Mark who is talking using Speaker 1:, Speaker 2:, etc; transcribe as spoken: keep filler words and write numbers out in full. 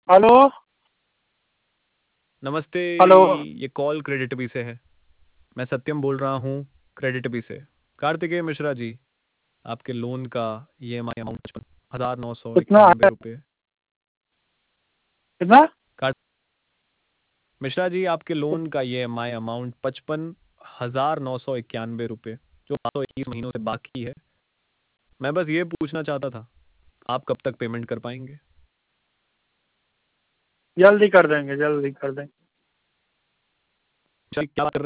Speaker 1: Hello.
Speaker 2: नमस्ते।
Speaker 1: Hello.
Speaker 2: ये call credit B से है। मैं सत्यम बोल रहा हूँ क्रेडिट बी से। कार्तिकेय मिश्रा जी, आपके लोन का ई एम आई अमाउंट पचपन हजार नौ सौ
Speaker 1: कितना
Speaker 2: इक्यानवे
Speaker 1: है?
Speaker 2: रुपये।
Speaker 1: कितना?
Speaker 2: कार्तिक मिश्रा जी, आपके लोन का ई एम आई अमाउंट पचपन हजार नौ सौ इक्यानवे रुपये, जो पाँच सौ इक्कीस महीनों से बाकी है। मैं बस ये पूछना चाहता था, आप कब तक पेमेंट कर पाएंगे?
Speaker 1: जल्दी कर देंगे, जल्दी कर देंगे।
Speaker 2: क्या बात कर रहे हैं?